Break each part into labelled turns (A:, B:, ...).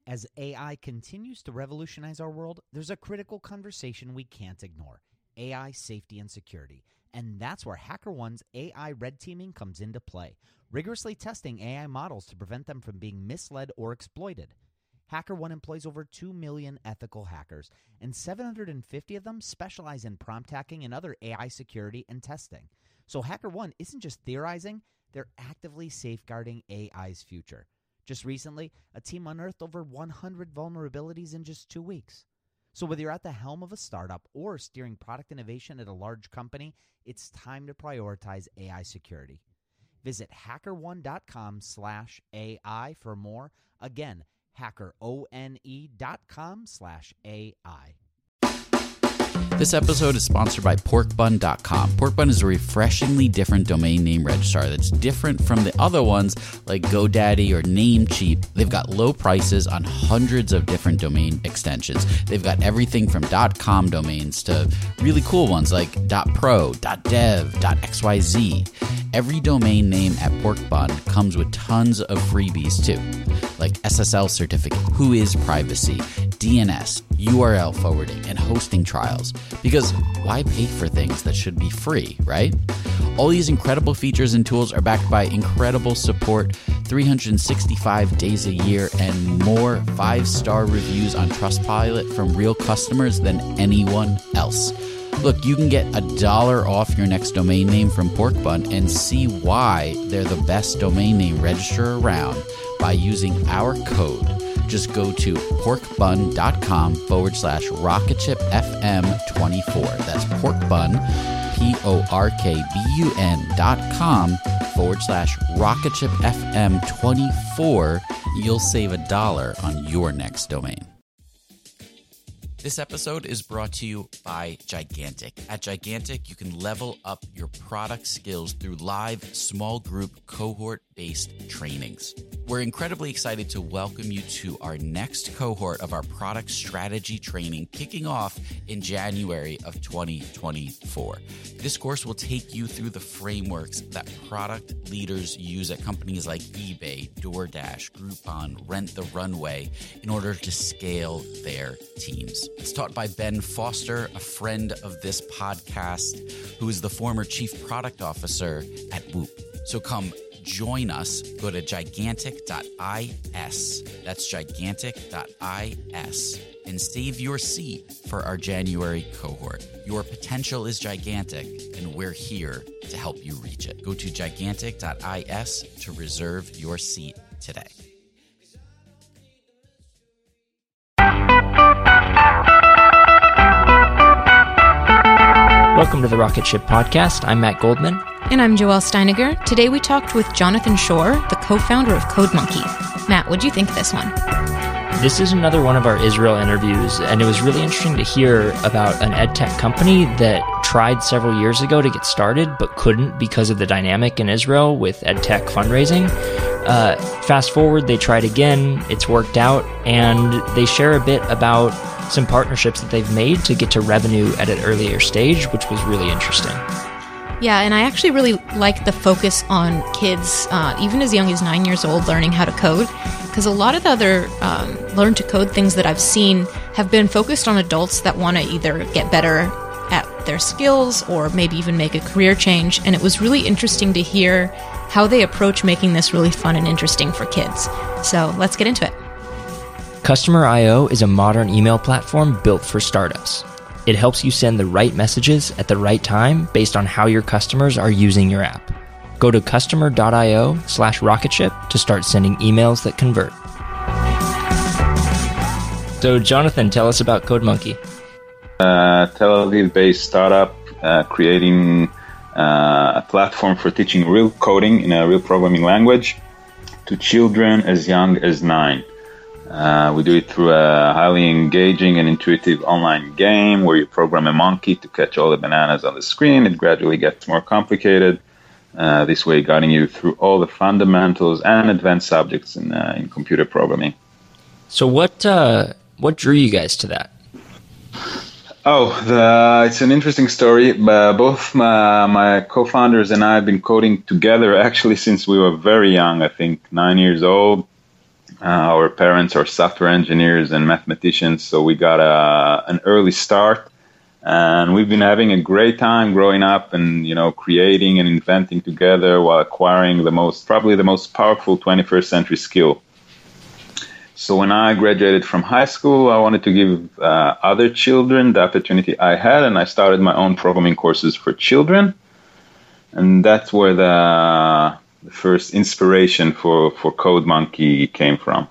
A: As AI continues to revolutionize our world, there's a critical conversation we can't ignore: AI safety and security. And that's where HackerOne's AI red teaming comes into play, rigorously testing AI models to prevent them from being misled or exploited. HackerOne employs over 2 million ethical hackers, and 750 of them specialize in prompt hacking and other AI security and testing. So HackerOne isn't just theorizing, they're actively safeguarding AI's future. Just recently, a team unearthed over 100 vulnerabilities in just 2 weeks. So whether you're at the helm of a startup or steering product innovation at a large company, it's time to prioritize AI security. Visit hackerone.com/AI for more. Again, hackerone.com/AI.
B: This episode is sponsored by porkbun.com. Porkbun is a refreshingly different domain name registrar that's different from the other ones like GoDaddy or Namecheap. They've got low prices on hundreds of different domain extensions. They've got everything from .com domains to really cool ones like .pro, .dev, .xyz. Every domain name at Porkbun comes with tons of freebies too, like SSL certificate, Whois privacy, DNS, URL forwarding, and hosting trials. Because why pay for things that should be free, right? All these incredible features and tools are backed by incredible support, 365 days a year, and more 5-star reviews on Trustpilot from real customers than anyone else. Look, you can get $1 off your next domain name from Porkbun and see why they're the best domain name registrar around by using our code. Just go to porkbun.com/rocketshipfm24. That's porkbun, porkbun.com/rocketshipfm24. You'll save $1 on your next domain. This episode is brought to you by Gigantic. At Gigantic, you can level up your product skills through live small group cohort-based trainings. We're incredibly excited to welcome you to our next cohort of our product strategy training kicking off in January of 2024. This course will take you through the frameworks that product leaders use at companies like eBay, DoorDash, Groupon, Rent the Runway in order to scale their teams. It's taught by Ben Foster, a friend of this podcast, who is the former chief product officer at Whoop. So come join us. Go to gigantic.is. That's gigantic.is. And save your seat for our January cohort. Your potential is gigantic, and we're here to help you reach it. Go to gigantic.is to reserve your seat today.
C: Welcome to the Rocket Ship Podcast. I'm Matt Goldman.
D: And I'm Joelle Steiniger. Today we talked with Jonathan Shore, the co-founder of CodeMonkey. Matt, what'd you think of this one?
C: This is another one of our Israel interviews, and it was really interesting to hear about an edtech company that tried several years ago to get started, but couldn't because of the dynamic in Israel with edtech fundraising. Fast forward, they tried again, it's worked out, and they share a bit about some partnerships that they've made to get to revenue at an earlier stage, which was really interesting.
D: Yeah, and I actually really like the focus on kids, even as young as 9 years old, learning how to code, because a lot of the other learn to code things that I've seen have been focused on adults that want to either get better at their skills or maybe even make a career change, and it was really interesting to hear how they approach making this really fun and interesting for kids. So let's get into it.
C: Customer.io is a modern email platform built for startups. It helps you send the right messages at the right time based on how your customers are using your app. Go to customer.io/rocketship to start sending emails that convert. So, Jonathan, tell us about CodeMonkey.
E: Tel Aviv-based startup creating a platform for teaching real coding in a real programming language to children as young as 9. We do it through a highly engaging and intuitive online game where you program a monkey to catch all the bananas on the screen. It gradually gets more complicated, this way guiding you through all the fundamentals and advanced subjects in computer programming.
C: So what drew you guys to that?
E: It's an interesting story. Both my co-founders and I have been coding together actually since we were very young, I think 9 years old. Our parents are software engineers and mathematicians, so we got an early start. And we've been having a great time growing up and, creating and inventing together while acquiring probably the most powerful 21st century skill. So when I graduated from high school, I wanted to give other children the opportunity I had, and I started my own programming courses for children. And that's where the first inspiration for CodeMonkey came from.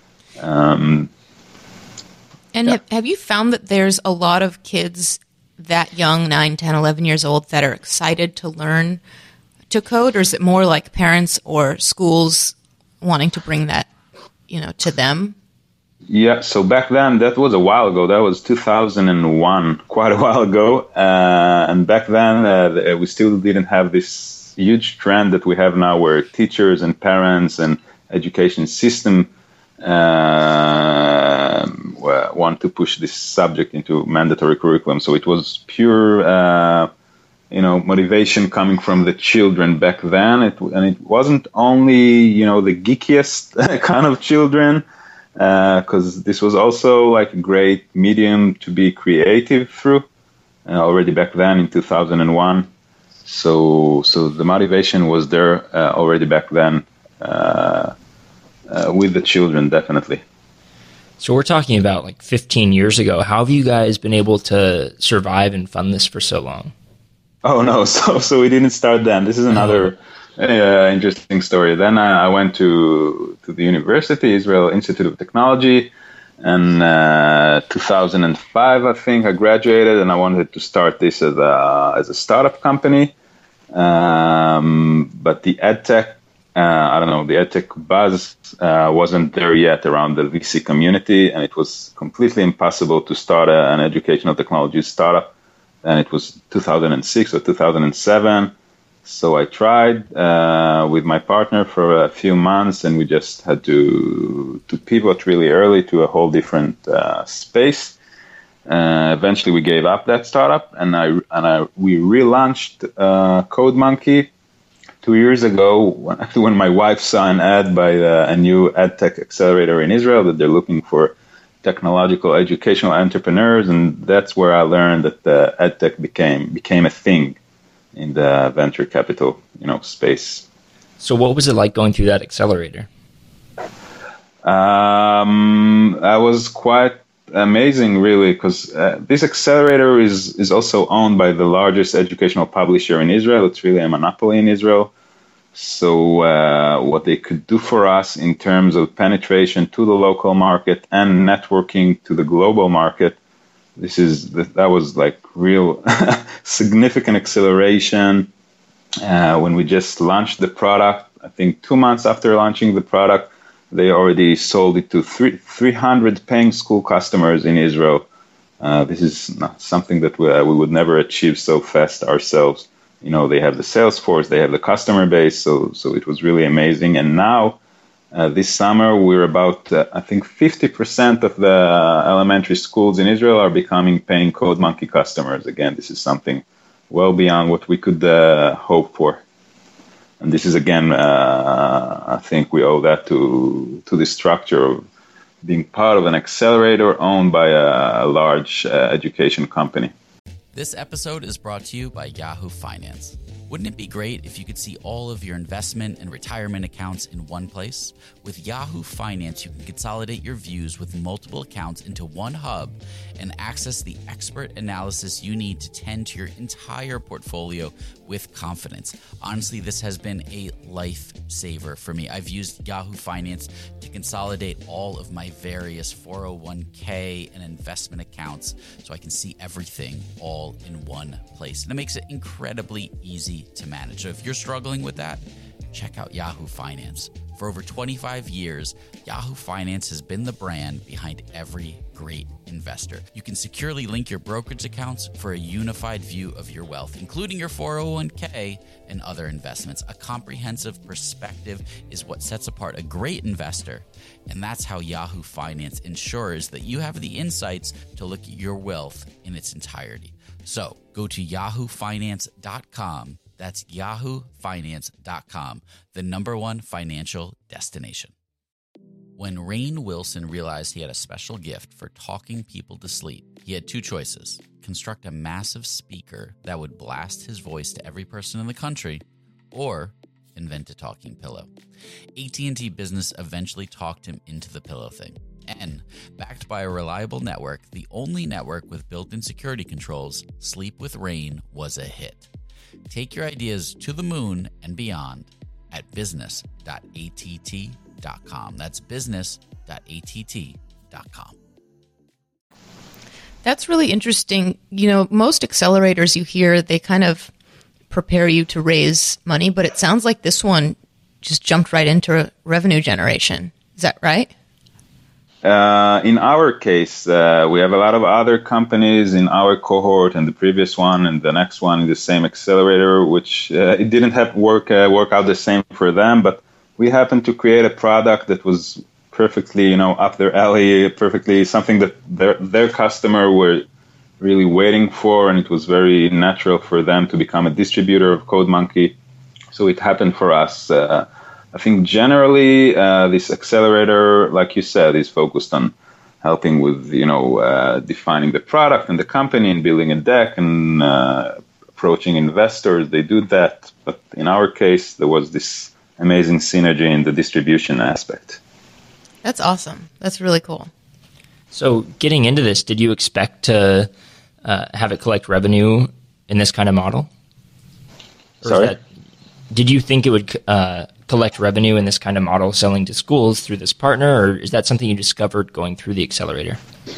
D: Have you found that there's a lot of kids that young, 9, 10, 11 years old, that are excited to learn to code? Or is it more like parents or schools wanting to bring that, to them?
E: Yeah, so back then, that was a while ago. That was 2001, quite a while ago. And back then, we still didn't have this huge trend that we have now where teachers and parents and education system want to push this subject into mandatory curriculum. So it was pure, motivation coming from the children back then. And it wasn't only, the geekiest kind of children, because this was also like a great medium to be creative through already back then in 2001. So the motivation was there already back then with the children, definitely.
C: So we're talking about like 15 years ago. How have you guys been able to survive and fund this for so long?
E: Oh, no. So we didn't start then. This is another interesting story. Then I went to the university, Israel Institute of Technology, and 2005, I think, I graduated, and I wanted to start this as a startup company. But the EdTech, the EdTech buzz wasn't there yet around the VC community, and it was completely impossible to start an educational technology startup. And it was 2006 or 2007. So I tried with my partner for a few months, and we just had to pivot really early to a whole different space. Eventually, we gave up that startup, and we relaunched CodeMonkey 2 years ago when my wife saw an ad by a new EdTech accelerator in Israel that they're looking for technological educational entrepreneurs, and that's where I learned that EdTech became a thing in the venture capital, space.
C: So what was it like going through that accelerator?
E: That was quite amazing, really, because this accelerator is also owned by the largest educational publisher in Israel. It's really a monopoly in Israel. So what they could do for us in terms of penetration to the local market and networking to the global market, that was like real significant acceleration. When we just launched the product, I think 2 months after launching the product, they already sold it to 300 paying school customers in Israel. This is not something that we would never achieve so fast ourselves. They have the sales force, they have the customer base, so it was really amazing. And now, this summer, we're about, I think 50% of the elementary schools in Israel are becoming paying CodeMonkey customers. Again, this is something well beyond what we could hope for. And this is, again, I think we owe that to the structure of being part of an accelerator owned by a large education company.
B: This episode is brought to you by Yahoo Finance. Wouldn't it be great if you could see all of your investment and retirement accounts in one place? With Yahoo Finance, you can consolidate your views with multiple accounts into one hub and access the expert analysis you need to tend to your entire portfolio with confidence. Honestly, this has been a lifesaver for me. I've used Yahoo Finance to consolidate all of my various 401k and investment accounts so I can see everything all in one place. And it makes it incredibly easy to manage. So if you're struggling with that, check out Yahoo Finance. For over 25 years, Yahoo Finance has been the brand behind every great investor. You can securely link your brokerage accounts for a unified view of your wealth, including your 401k and other investments. A comprehensive perspective is what sets apart a great investor, and that's how Yahoo Finance ensures that you have the insights to look at your wealth in its entirety. So go to yahoofinance.com. That's yahoofinance.com, the #1 financial destination. When Rainn Wilson realized he had a special gift for talking people to sleep, he had two choices: construct a massive speaker that would blast his voice to every person in the country, or invent a talking pillow. AT&T Business eventually talked him into the pillow thing. And, backed by a reliable network, the only network with built-in security controls, Sleep with Rainn was a hit. Take your ideas to the moon and beyond at business.att.com. That's business.att.com.
D: That's really interesting. Most accelerators you hear, they kind of prepare you to raise money, but it sounds like this one just jumped right into revenue generation. Is that right?
E: In our case, we have a lot of other companies in our cohort, and the previous one and the next one in the same accelerator, which it didn't have work out the same for them, but we happened to create a product that was perfectly, up their alley, perfectly something that their customer were really waiting for, and it was very natural for them to become a distributor of CodeMonkey. So it happened for us. I think generally this accelerator, like you said, is focused on helping with, defining the product and the company and building a deck and approaching investors. They do that. But in our case, there was this amazing synergy in the distribution aspect.
D: That's awesome. That's really cool.
C: So getting into this, did you expect to have it collect revenue in this kind of model?
E: Sorry?
C: Did you think it would collect revenue in this kind of model selling to schools through this partner, or is that something you discovered going through the accelerator?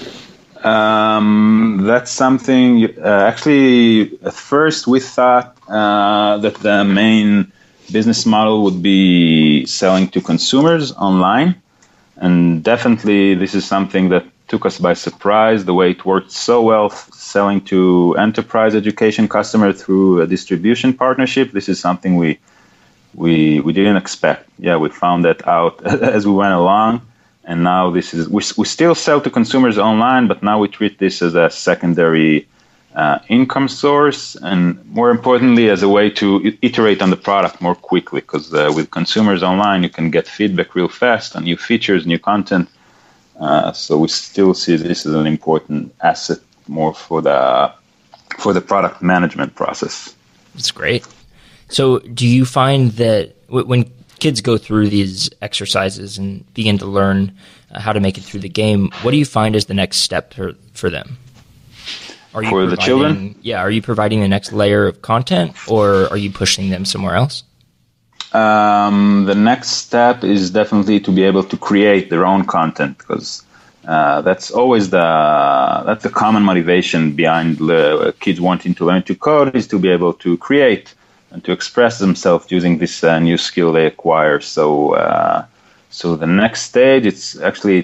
E: That's something, actually, at first we thought that the main business model would be selling to consumers online. And definitely this is something that took us by surprise, the way it worked so well selling to enterprise education customers through a distribution partnership. This is something we didn't expect. Yeah, we found that out as we went along. And now we still sell to consumers online, but now we treat this as a secondary income source, and more importantly, as a way to iterate on the product more quickly. Because with consumers online, you can get feedback real fast on new features, new content. So we still see this as an important asset more for the product management process.
C: That's great. So do you find that when kids go through these exercises and begin to learn how to make it through the game, what do you find is the next step for them?
E: For the children?
C: Yeah. Are you providing the next layer of content, or are you pushing them somewhere else?
E: The next step is definitely to be able to create their own content, because that's always the common motivation behind kids wanting to learn to code, is to be able to create and to express themselves using this new skill they acquire. So the next stage, it's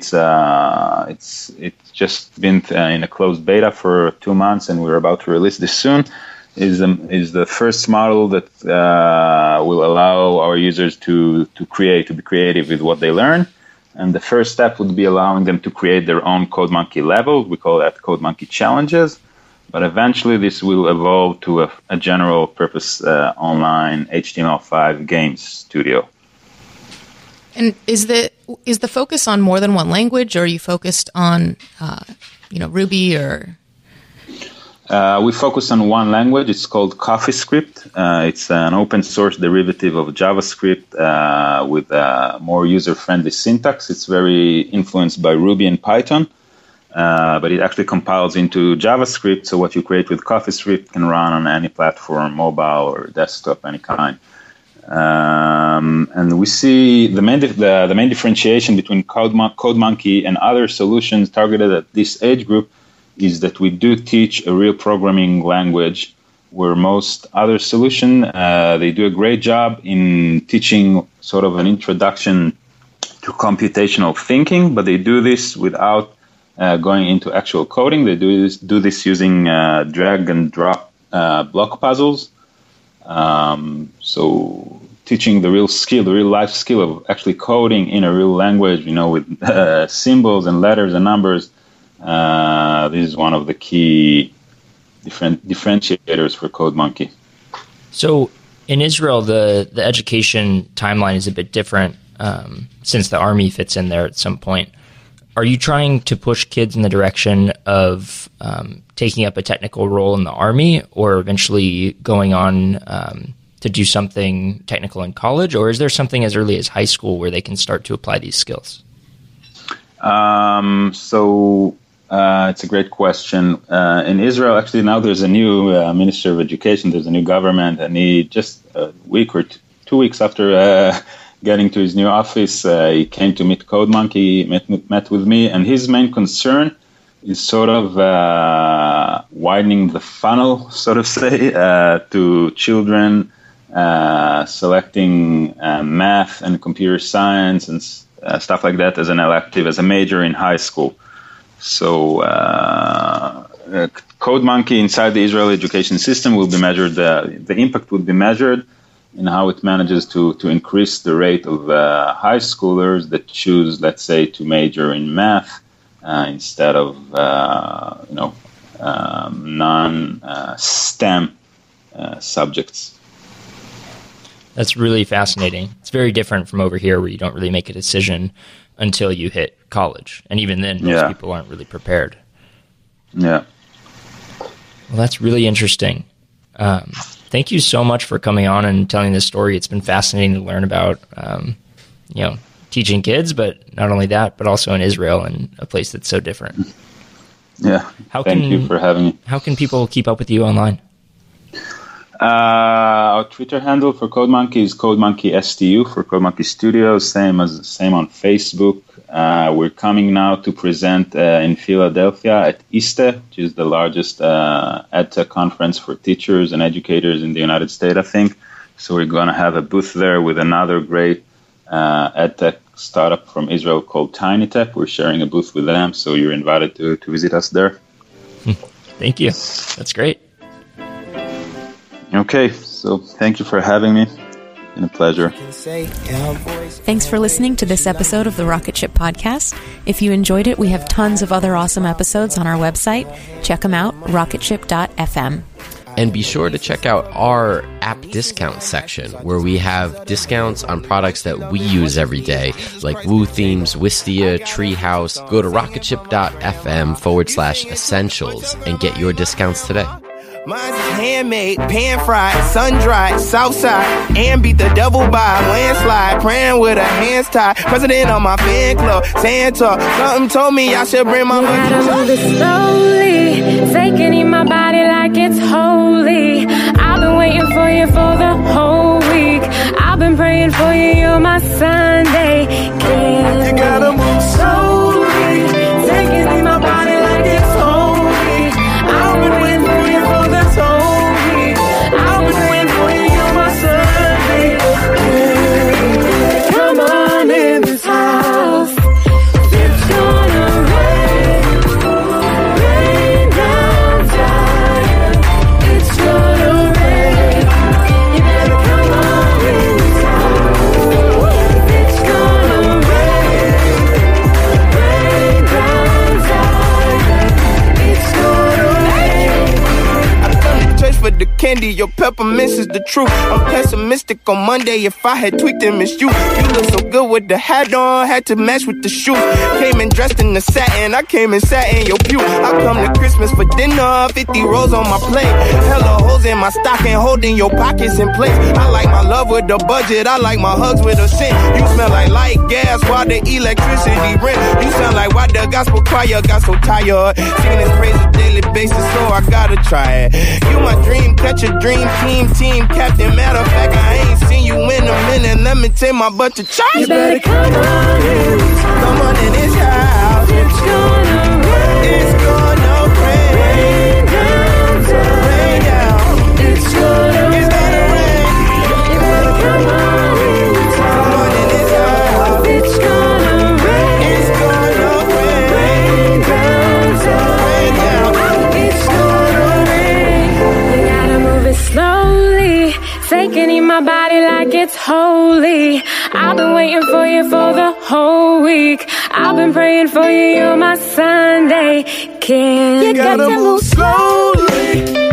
E: just been in a closed beta for 2 months, and we're about to release this soon. Is the first model that will allow our users to be creative with what they learn. And the first step would be allowing them to create their own CodeMonkey level. We call that CodeMonkey challenges. But eventually this will evolve to a general purpose online HTML5 games studio.
D: And is the focus on more than one language, or are you focused on Ruby or?
E: We focus on one language. It's called CoffeeScript. It's an open source derivative of JavaScript with more user-friendly syntax. It's very influenced by Ruby and Python, but it actually compiles into JavaScript. So what you create with CoffeeScript can run on any platform, mobile or desktop, any kind. And we see the main differentiation between CodeMonkey and other solutions targeted at this age group is that we do teach a real programming language, where most other solutions, they do a great job in teaching sort of an introduction to computational thinking, but they do this without going into actual coding. They do this using drag and drop block puzzles. So teaching the real life skill of actually coding in a real language, with symbols and letters and numbers. This is one of the key differentiators for CodeMonkey.
C: So in Israel, the education timeline is a bit different since the Army fits in there at some point. Are you trying to push kids in the direction of taking up a technical role in the Army, or eventually going on to do something technical in college? Or is there something as early as high school where they can start to apply these skills?
E: It's a great question. In Israel, actually, now there's a new Minister of Education, there's a new government, and he just a week or 2 weeks after getting to his new office, he came to meet CodeMonkey, met with me, and his main concern is sort of widening the funnel, so to say, to children selecting math and computer science and stuff like that as an elective, as a major in high school. So CodeMonkey inside the Israeli education system will be measured, the impact will be measured in how it manages to increase the rate of high schoolers that choose, let's say, to major in math instead of, non-STEM subjects.
C: That's really fascinating. It's very different from over here where you don't really make a decision until you hit college. And even then, most people aren't really prepared.
E: Yeah.
C: Well, that's really interesting. Thank you so much for coming on and telling this story. It's been fascinating to learn about, teaching kids, but not only that, but also in Israel and a place that's so different.
E: Yeah. Thank you for having me. How
C: can people keep up with you online?
E: Our Twitter handle for CodeMonkey is CodeMonkeySTU for CodeMonkey Studios, same on Facebook. We're coming now to present in Philadelphia at ISTE, which is the largest EdTech conference for teachers and educators in the United States, I think. So we're going to have a booth there with another great EdTech startup from Israel called TinyTech. We're sharing a booth with them, so you're invited to visit us there.
C: Thank you. That's great.
E: Okay, so thank you for having me. It's been a pleasure.
F: Thanks for listening to this episode of the Rocket Ship Podcast. If you enjoyed it, we have tons of other awesome episodes on our website. Check them out, rocketship.fm.
G: And be sure to check out our app discount section, where we have discounts on products that we use every day, like Woo Themes, Wistia, Treehouse. Go to rocketship.fm/essentials and get your discounts today.
H: Mine's handmade, pan-fried, sun-dried, southside, and beat the devil by a landslide, praying with her hands tied, president of my fan club, Santa, something told me I should bring my money.
I: Gotta move it slowly, taking in my body like it's holy. I've been waiting for you for the whole week. I've been praying for you, you're my Sunday. You
H: gotta move
I: slowly, taking in my body like it's holy. I've been waiting for you for this whole week. I've been waiting for you, you're my Sunday. Come on in this house. It's gonna rain down time. It's gonna rain. You better come on in this house. It's gonna rain down time. It's gonna rain.
H: I come to church for the candy, your peppermints is the truth. I'm pessimistic on Monday, if I had tweaked and missed you. You look so good with the hat on, had to match with the shoes. Came in dressed in the satin, I came and sat in your pew. I come to Christmas for dinner, 50 rolls on my plate. Hella holes in my stocking, holding your pockets in place. I like my love with the budget, I like my hugs with a scent. You smell like light gas, while the electricity rent. You sound like why the gospel choir got so tired. Singing this praise on a daily basis, so I gotta try it. You my dream catcher, dream team captain. Matter of fact, I ain't seen you in a minute. Let me take my butt to church.
I: You better come on in.
H: Come on in this house.
I: It's gonna rain.
H: It's gonna rain.
I: Rain down time.
H: Rain down.
I: It's gonna rain. You better come on in.
H: Come on in this house.
I: It's gonna rain.
H: It's gonna rain.
I: Rain down time.
H: Rain down.
I: It's gonna rain. You gotta move it slowly, taking in my body like it's holy. I've been waiting for you for the whole week. I've been praying for you, you're my Sunday. You
H: gotta move slowly.